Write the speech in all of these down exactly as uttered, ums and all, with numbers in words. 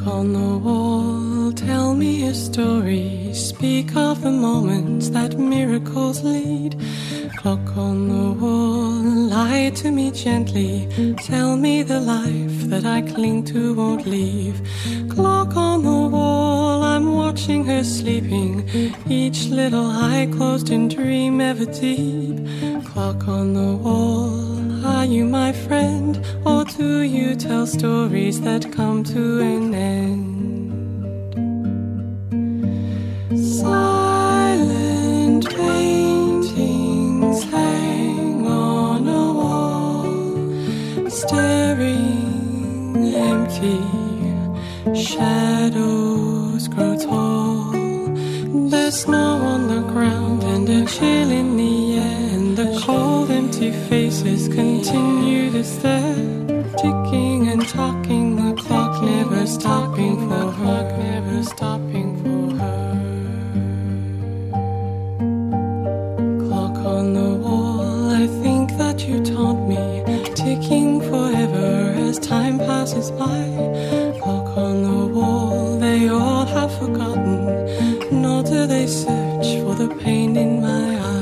on the wall, tell me a story. Speak of the moments that miracles lead. Clock on the wall, lie to me gently. Tell me the life that I cling to won't leave. Clock on the wall, I'm watching her sleeping. Each little eye closed in dream ever deep. Clock on the wall, are you my friend? Or do you tell stories that come to an end? Silent paintings hang on a wall, staring empty, shadows grow tall. There's snow on the ground and a chill in the air, and the cold empty faces continue to stare. Ticking and talking, the clock never stopping for her, never stopping for her. Clock on the wall, I think that you taunt me, ticking forever as time passes by. Clock on the wall, they all have forgotten, nor do they search for the pain in my eyes.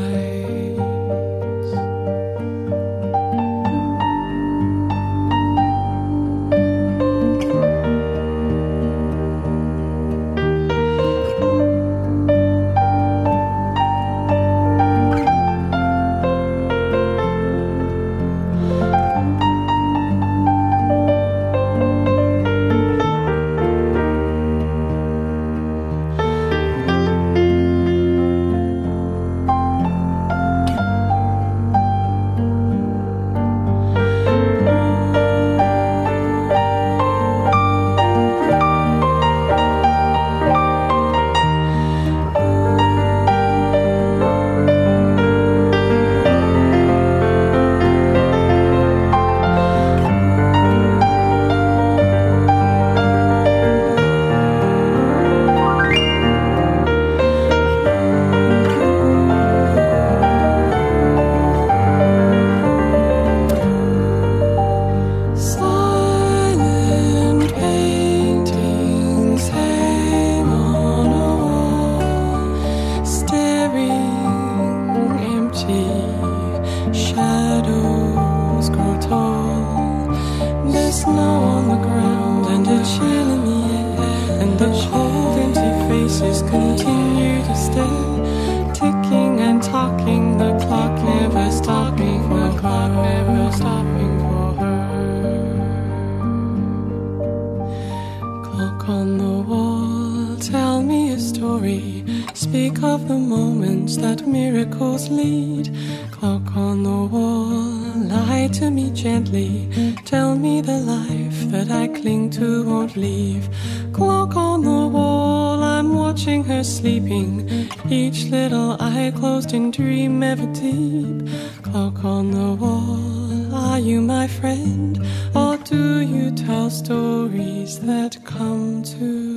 Shadows grow tall. There's snow on the ground and a chill in the air, and the cold empty faces continue to stare. Ticking and talking, the clock never stopping, the clock never stopping for her. Clock on the wall, tell me a story. Speak of the moments that miracles lead. Clock on the wall, lie to me gently. Tell me the life that I cling to won't leave. Clock on the wall, I'm watching her sleeping. Each little eye closed in dream ever deep. Clock on the wall, are you my friend? Or do you tell stories that come to